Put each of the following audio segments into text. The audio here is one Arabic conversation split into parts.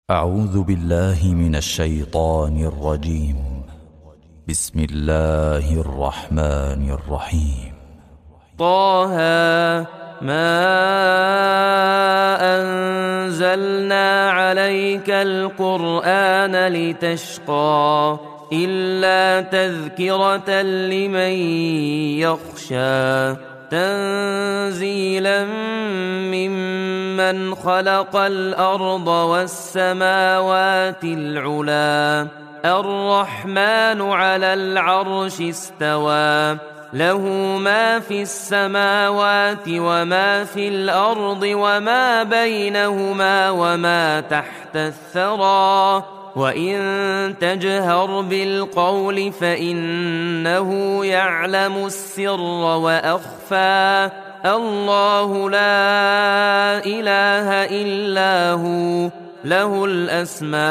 أعوذ بالله من الشيطان الرجيم. بسم الله الرحمن الرحيم. طه ما أنزلنا عليك القرآن لتشقى إلا تذكرة لمن يخشى تنزيلا ممن خلق الأرض والسماوات العلا الرحمن على العرش استوى له ما في السماوات وما في الأرض وما بينهما وما تحت الثرى وإن تجهر بالقول فإنه يعلم السر وأخفى الله لا إله إلا هو له الأسماء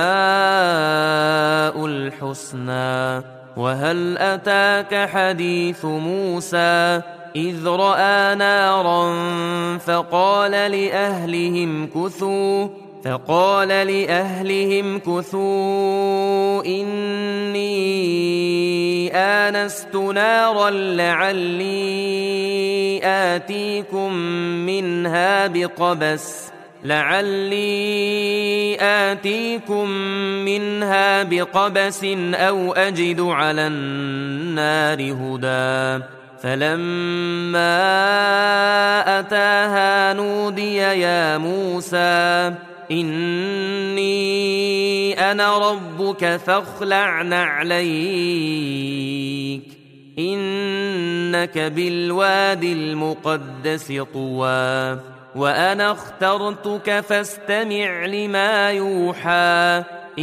الحسنى. وهل أتاك حديث موسى إذ رأى نارا فقال لأهلهم كثوا إني آنست نارا لعلي آتيكم منها بقبس أو أجد على النار هدى فلما أتاها نودي يا موسى إني أنا ربك فاخلع نعليك إنك بالوادي المقدس طوى وأنا اخترتك فاستمع لما يوحى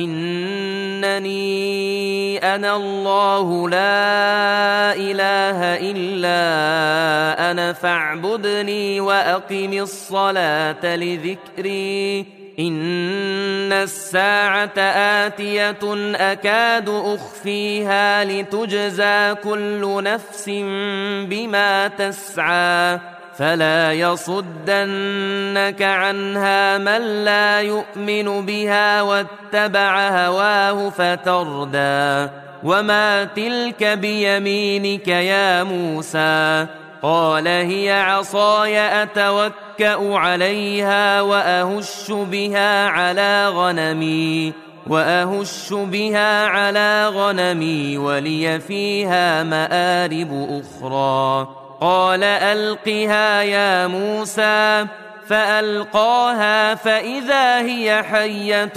إنني أنا الله لا إله إلا أنا فاعبدني وأقم الصلاة لذكري إن الساعة آتية أكاد أخفيها لتجزى كل نفس بما تسعى فلا يصدنك عنها من لا يؤمن بها واتبع هواه فتردى وما تلك بيمينك يا موسى قال هي عصاي أتوكأ عليها وأهش بها على غنمي ولي فيها مآرب أخرى قال ألقها يا موسى فألقاها فإذا هي حية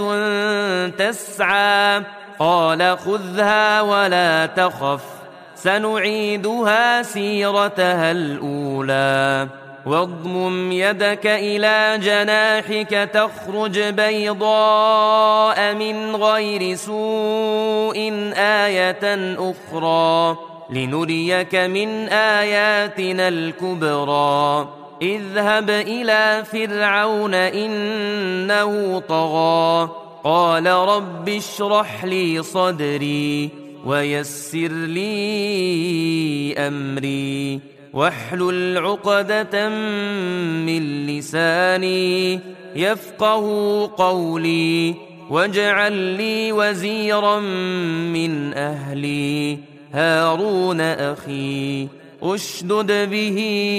تسعى قال خذها ولا تخف سنعيدها سيرتها الأولى واضمم يدك إلى جناحك تخرج بيضاء من غير سوء آية أخرى لنريك من آياتنا الكبرى اذهب إلى فرعون إنه طغى قال رب اشرح لي صدري ويسر لي أمري واحلل عقدة من لساني يفقه قولي واجعل لي وزيرا من أهلي هارون أخي أشدد به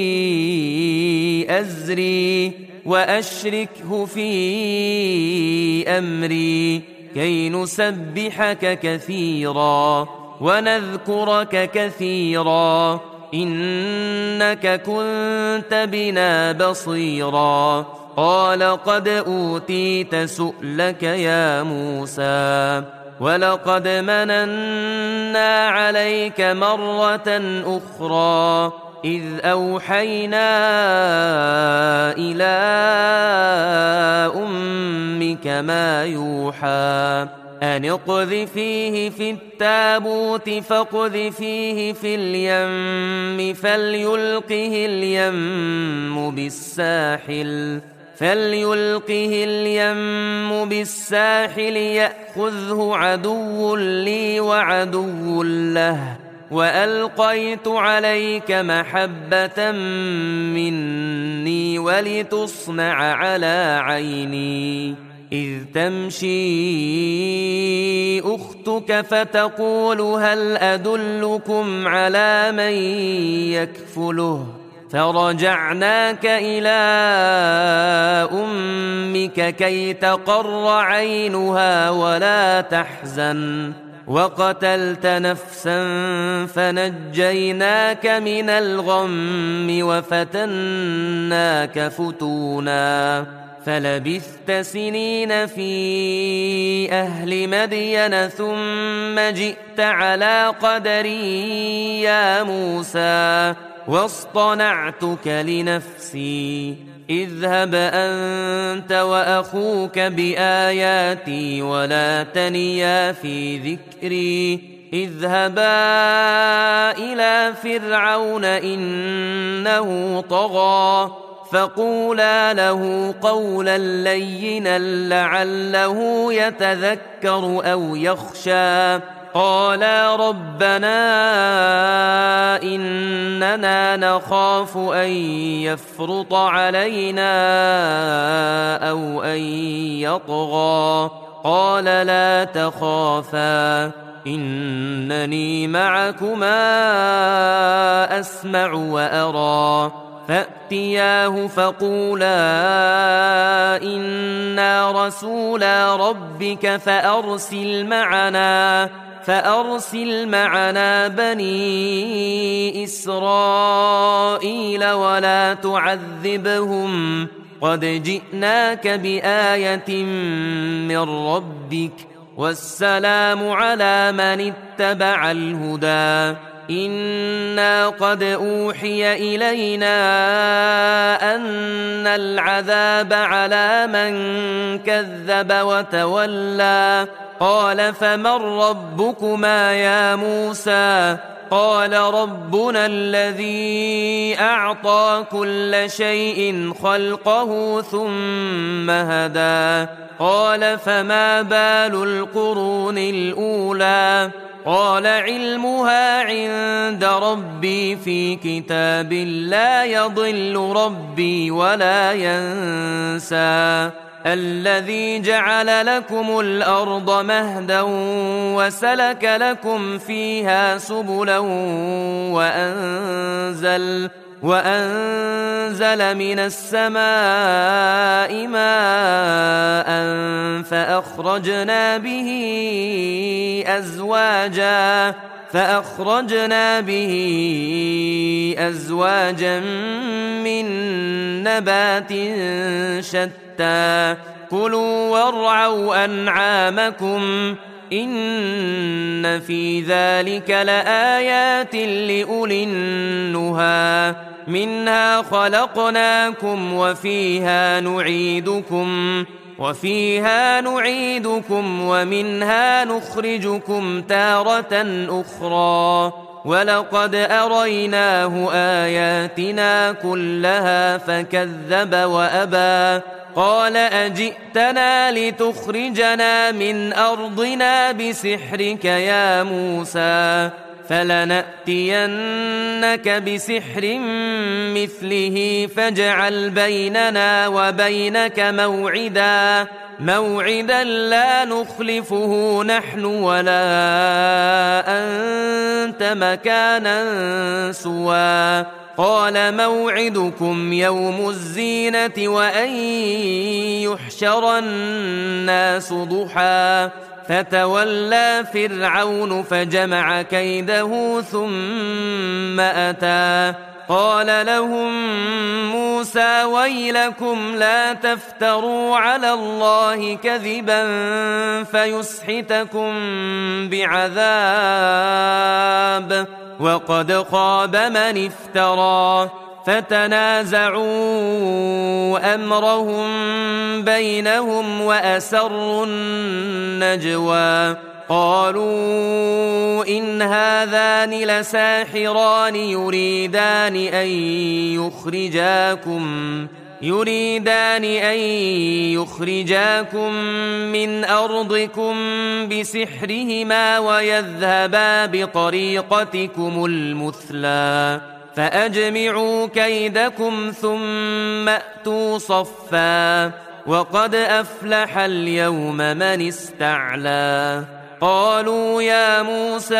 أزري وأشركه في أمري كي نسبحك كثيرا ونذكرك كثيرا إنك كنت بنا بصيرا قال قد أوتيت سؤلك يا موسى ولقد مننا عليك مرة أخرى إذ أوحينا إلى أمك ما يوحى أن اقذفيه في التابوت فاقذفيه في اليم فليلقه اليم بالساحل يأخذه عدو لي وعدو له وألقيت عليك محبة مني ولتصنع على عيني إذ تمشي أختك فتقول هل أدلكم على من يكفله فرجعناك إلى أمك كي تقر عينها ولا تحزن وقتلت نفسا فنجيناك من الغم وفتناك فتونا فلبثت سنين في أهل مدين ثم جئت على قدري يا موسى واصطنعتك لنفسي اذهب أنت وأخوك بآياتي ولا تنيا في ذكري اذهبا إلى فرعون إنه طغى فقولا له قولا لينا لعله يتذكر أو يخشى قالا ربنا إننا نخاف أن يفرط علينا أو أن يطغى قال لا تخافا إنني معكما أسمع وأرى فأتياه فقولا إنا رسولا ربك فأرسل معنا بني إسرائيل ولا تعذبهم قد جئناك بآية من ربك والسلام على من اتبع الهدى إنا قد أوحي إلينا أن العذاب على من كذب وتولى قال فمن ربكما يا موسى قال ربنا الذي أعطى كل شيء خلقه ثم هدى قال فما بال القرون الأولى قال علمها عند ربي في كتاب لا يضل ربي ولا ينسى الذي جعل لكم الأرض مهدا وسلك لكم فيها سبلا وأنزل من السماء ماء فأخرجنا به أزواجا من نبات شتى كلوا وارعوا أنعامكم إن في ذلك لآيات لأولي النهى منها خلقناكم وفيها نعيدكم ومنها نخرجكم تارة أخرى ولقد أريناه آياتنا كلها فكذب وأبى قال أجئتنا لتخرجنا من أرضنا بسحرك يا موسى فلنأتينك بسحر مثله فاجعل بيننا وبينك موعدا لا نخلفه نحن ولا أنت مكانا سوى قال موعدكم يوم الزينة وأن يحشر الناس ضحى فتولى فرعون فجمع كيده ثم أتى قال لهم موسى ويلكم لا تفتروا على الله كذبا فيسحتكم بعذاب وقد خاب من افترى فتنازعوا أمرهم بينهم وأسروا النجوى قالوا إن هذان لساحران يريدان أن يخرجاكم من أرضكم بسحرهما ويذهبا بطريقتكم المثلى فأجمعوا كيدكم ثم أتوا صفا وقد أفلح اليوم من استعلى قالوا يا موسى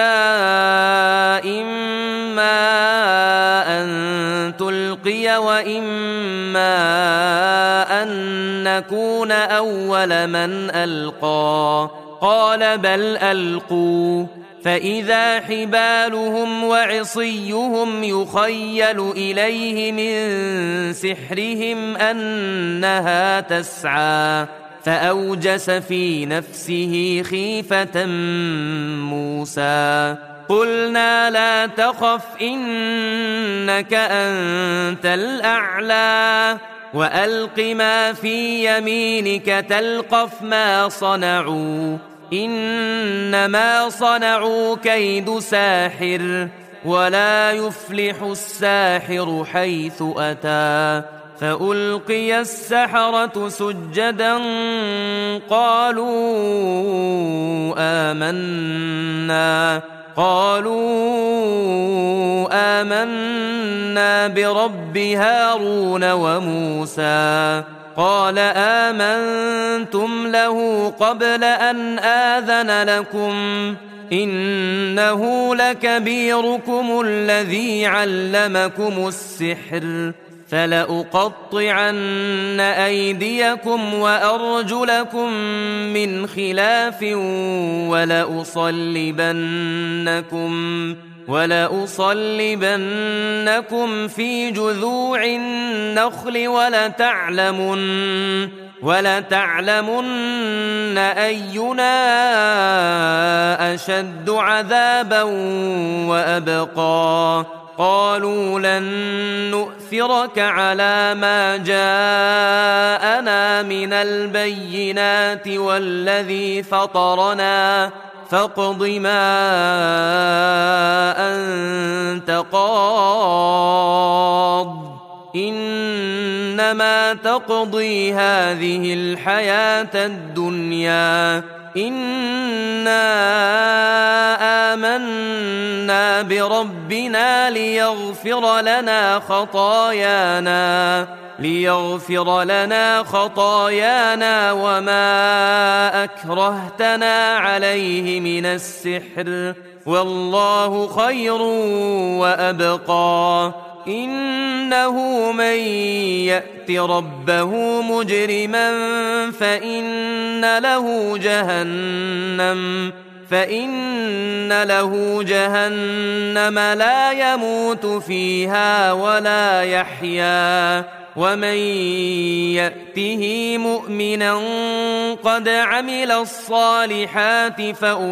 إما أن تلقي وإما أن نكون أول من ألقى قال بل ألقوا فإذا حبالهم وعصيهم يخيل إليه من سحرهم أنها تسعى فأوجس في نفسه خيفة موسى قلنا لا تخف إنك أنت الأعلى وألق ما في يمينك تلقف ما صنعوا إنما صنعوا كيد ساحر ولا يفلح الساحر حيث أتى فألقي السحرة سجدا قالوا آمنا برب هارون وموسى قال آمنتم له قبل أن آذن لكم إنه لكبيركم الذي علمكم السحر فلأقطعن أيديكم وأرجلكم من خلاف ولأصلبنكم في جذوع النخل ولتعلمن أينا أشد عذابا وأبقى قالوا لن نؤثرك على ما جاءنا من البينات والذي فطرنا فاقض ما أنت قاض إنما تقضي هذه الحياة الدنيا إنا آمنا بربنا ليغفر لنا خطايانا وما أكرهتنا عليه من السحر والله خير وأبقى إنه من يأت ربه مجرما فإن له جهنم لا يموت فيها ولا يحيا ومن يأته مؤمنا قد عمل الصالحات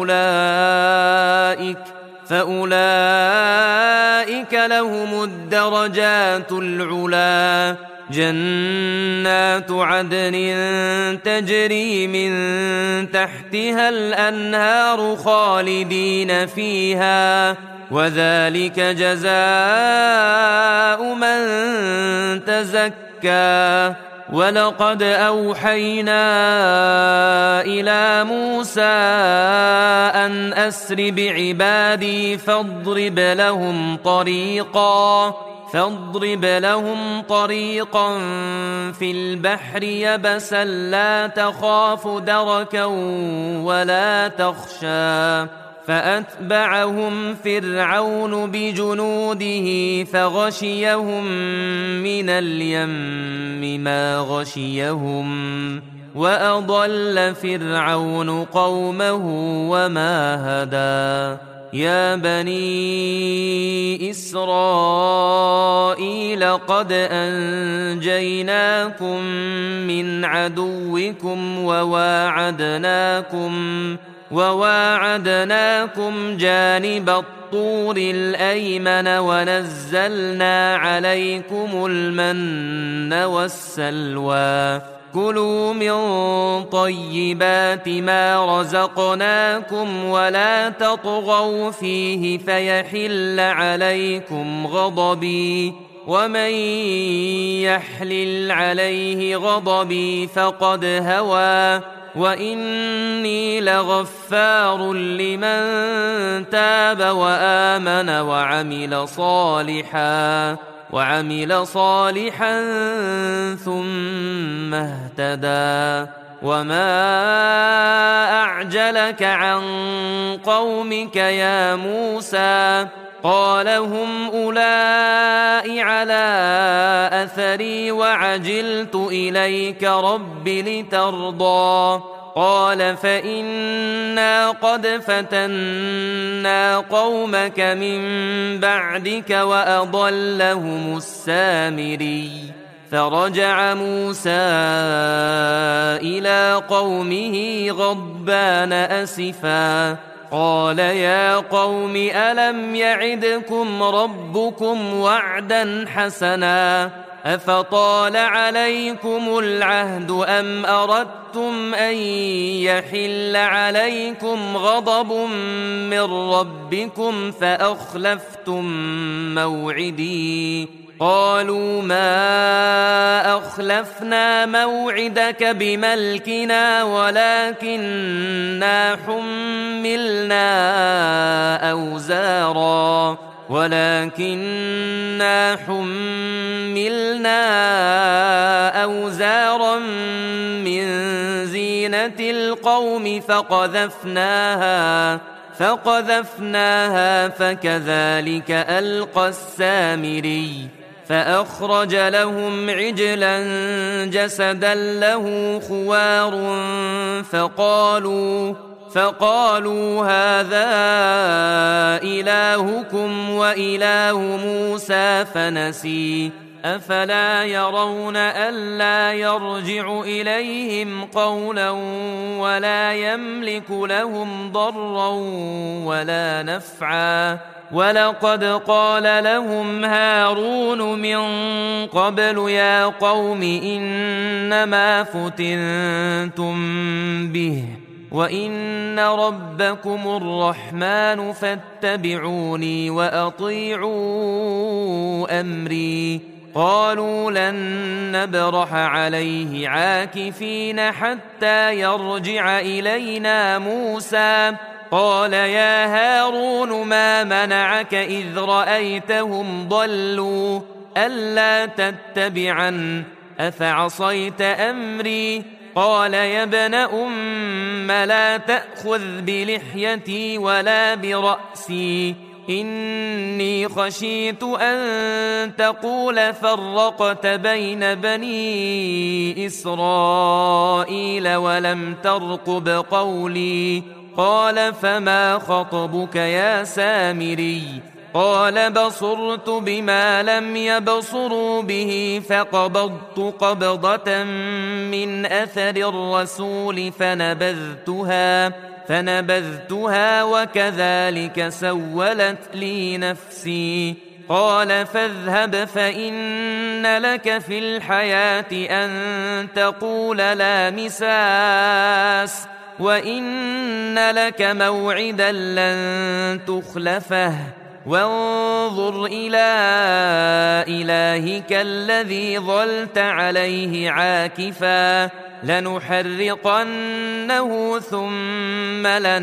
فأولئك لهم الدرجات العلا جنات عدن تجري من تحتها الأنهار خالدين فيها وذلك جزاء من تزكى ولقد أوحينا إلى موسى أن أسر بعبادي فاضرب لهم طريقا في البحر يبسا لا تخاف دركا ولا تخشى فأتبعهم فرعون بجنوده فغشيهم من اليم ما غشيهم وأضل فرعون قومه وما هدى يا بني إسرائيل قد أنجيناكم من عدوكم وواعدناكم جانب الطور الأيمن ونزلنا عليكم المن والسلوى كلوا من طيبات ما رزقناكم ولا تطغوا فيه فيحل عليكم غضبي ومن يحلل عليه غضبي فقد هوى وإني لغفار لمن تاب وآمن وعمل صالحا وعمل صالحا ثم اهتدى وما أعجلك عن قومك يا موسى قال هم أولئك على أثري وعجلت إليك رب لترضى قال فإنا قد فتنا قومك من بعدك وأضلهم السامري فرجع موسى إلى قومه غضبان أسفا قال يا قوم ألم يعدكم ربكم وعدا حسنا أفطال عليكم العهد أم أردتم أن يحل عليكم غضب من ربكم فأخلفتم موعدي قالوا ما أخلفنا موعدك بملكنا ولكننا حملنا أوزارا من زينة القوم فقذفناها فكذلك ألقى السامري فأخرج لهم عجلا جسدا له خوار فقالوا هذا إلهكم وإله موسى فنسي أفلا يرون ألا يرجع إليهم قولا ولا يملك لهم ضرا ولا نفعا ولقد قال لهم هارون من قبل يا قوم إنما فتنتم به وإن ربكم الرحمن فاتبعوني وأطيعوا أمري قالوا لن نبرح عليه عاكفين حتى يرجع إلينا موسى قال يا هارون ما منعك إذ رأيتهم ضلوا ألا تتبعن أفعصيت أمري قال يا ابن أم لا تأخذ بلحيتي ولا برأسي إني خشيت أن تقول فرقت بين بني إسرائيل ولم ترقب قولي قال فما خطبك يا سامري قال بصرت بما لم يبصروا به فقبضت قبضة من أثر الرسول فنبذتها وكذلك سولت لي نفسي قال فاذهب فإن لك في الحياة أن تقول لا مساس وإن لك موعدا لن تخلفه وانظر إلى إلهك الذي ظلت عليه عاكفا لنحرقنه ثم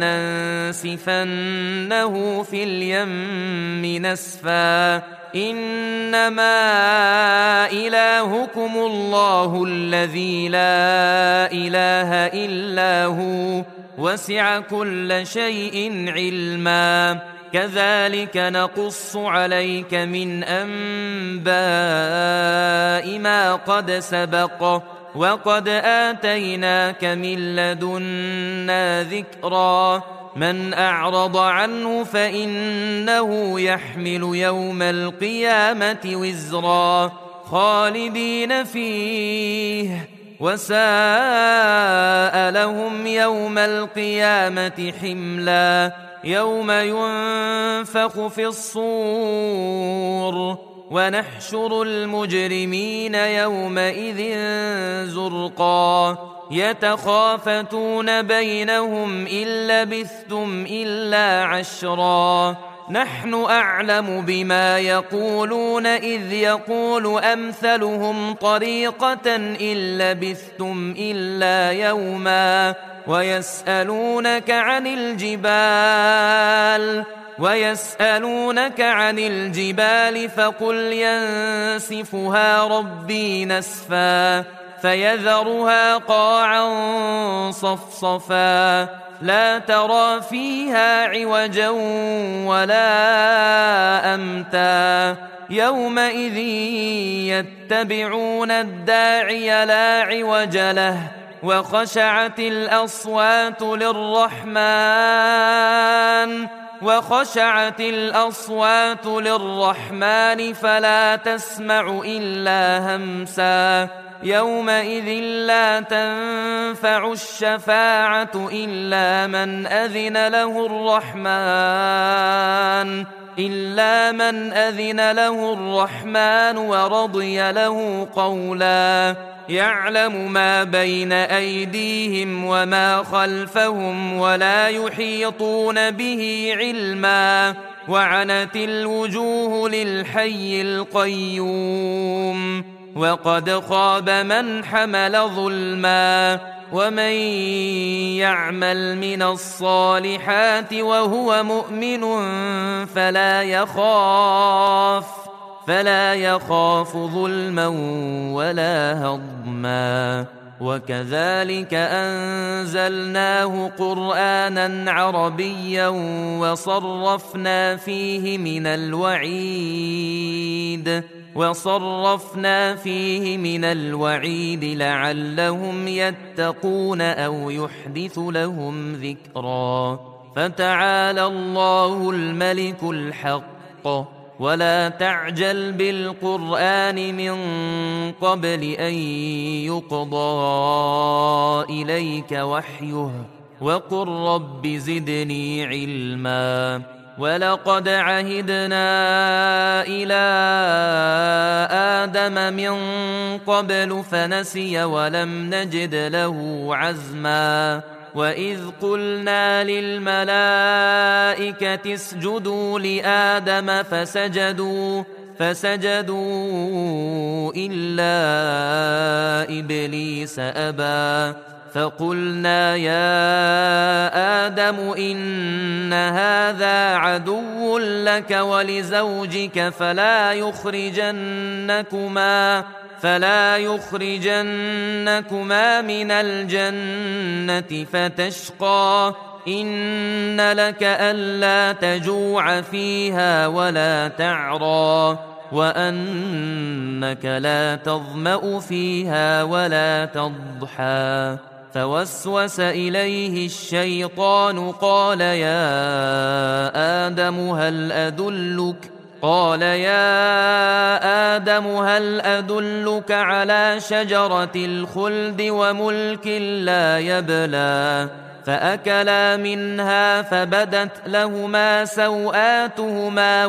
لننسفنه في اليم نسفا إنما إلهكم الله الذي لا إله إلا هو وسع كل شيء علما كذلك نقص عليك من أنباء ما قد سبق وقد آتيناك من لدنا ذكرا من أعرض عنه فإنه يحمل يوم القيامة وزرا خالدين فيه وساء لهم يوم القيامة حملا يوم ينفخ في الصور ونحشر المجرمين يومئذ زرقا يتخافتون بينهم إن لبثتم إلا عشرا نحن أعلم بما يقولون إذ يقول أمثلهم طريقة إن لبثتم إلا يوما ويسألونك عن الجبال ويسألونك عن الجبال فقل ينسفها ربي نسفا فيذرها قاعا صفصفا لا ترى فيها عوجا ولا أمتا يومئذ يتبعون الداعي لا عوج له وخشعت الأصوات للرحمن فلا تسمع إلا همسا يومئذ لا تنفع الشفاعة إلا من أذن له الرحمن ورضي له قولا يعلم ما بين أيديهم وما خلفهم ولا يحيطون به علما وعنت الوجوه للحي القيوم وقد خاب من حمل ظلما ومن يعمل من الصالحات وهو مؤمن فلا يخاف ظلما ولا هضما وكذلك أنزلناه قرآنا عربيا وصرفنا فيه من الوعيد لعلهم يتقون أو يحدث لهم ذكرا فتعالى الله الملك الحق ولا تعجل بالقرآن من قبل أن يقضى إليك وحيه وقل رب زدني علما ولقد عهدنا إلى آدم من قبل فنسي ولم نجد له عزما وإذ قلنا للملائكة اسجدوا لآدم فسجدوا إلا إبليس أبى فقلنا يا آدم إن هذا عدو لك ولزوجك فلا يخرجنكما من الجنة فتشقى إن لك ألا تجوع فيها ولا تعرى وأنك لا تظمأ فيها ولا تضحى فوسوس إليه الشيطان قال يا آدم هل أدلك على شجرة الخلد وملك لا يبلى فأكلا منها فبدت لهما سوآتهما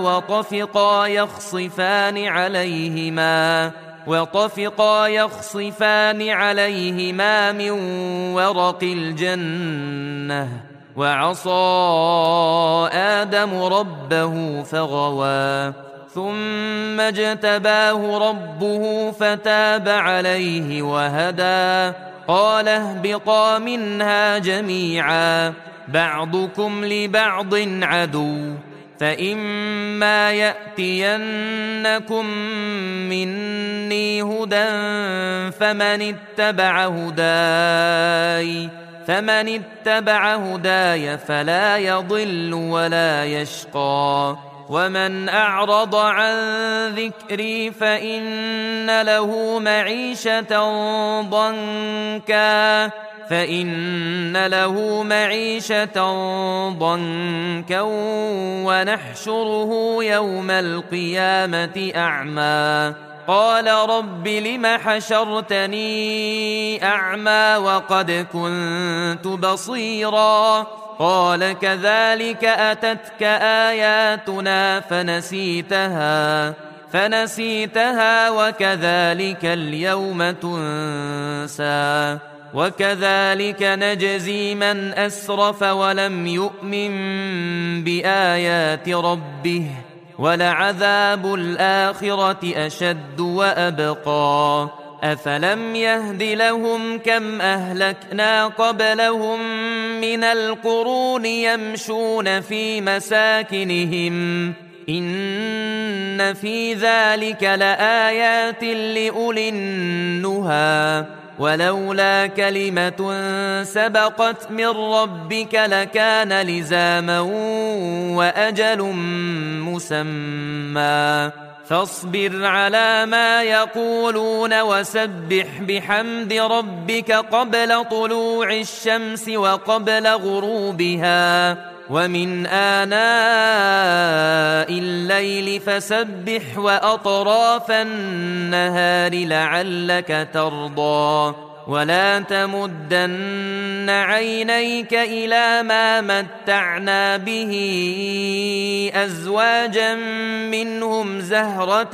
وطفقا يخصفان عليهما من ورق الجنة وعصى آدم ربه فغوى ثم اجتباه ربه فتاب عليه وهدى قال اهبطا منها جميعا بعضكم لبعض عدو فإما يأتينكم مني هدى فمن اتبع هداي فلا يضل ولا يشقى ومن أعرض عن ذكري فإن له معيشة ضنكا ونحشره يوم القيامة أعمى قال رب لم حشرتني أعمى وقد كنت بصيرا قال كذلك أتتك آياتنا فنسيتها وكذلك اليوم تنسى وكذلك نجزي من أسرف ولم يؤمن بآيات ربه ولعذاب الآخرة أشد وأبقى أفلم يهد لهم كم أهلكنا قبلهم من القرون يمشون في مساكنهم إن في ذلك لآيات لأولي النهى ولولا كلمة سبقت من ربك لكان لزاما وأجل مسمى فاصبر على ما يقولون وسبح بحمد ربك قبل طلوع الشمس وقبل غروبها ومن آناء الليل فسبح وأطراف النهار لعلك ترضى ولا تمدن عينيك إلى ما متعنا به أزواجا منهم زهرة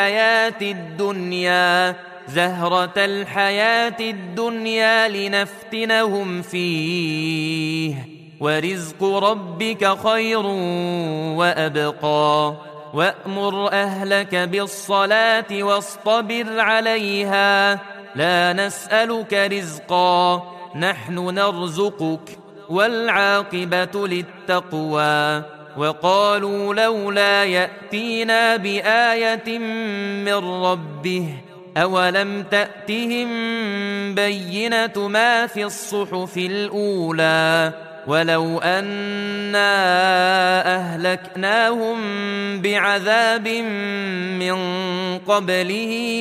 الحياة الدنيا لنفتنهم فيه ورزق ربك خير وأبقى وأمر أهلك بالصلاة واصطبر عليها لا نسألك رزقا نحن نرزقك والعاقبة للتقوى وقالوا لولا يأتينا بآية من ربه أولم تأتهم بينة ما في الصحف الأولى ولو أنا أهلكناهم بعذاب من قبله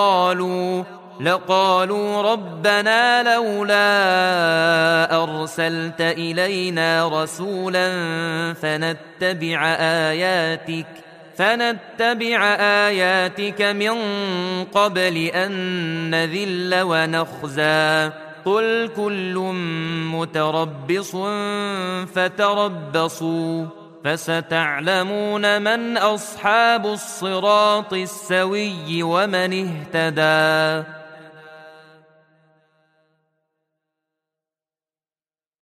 لقالوا ربنا لولا أرسلت إلينا رسولا فنتبع آياتك من قبل أن نذل ونخزى قل كل متربص فتربصوا فستعلمون من أصحاب الصراط السوي ومن اهتدى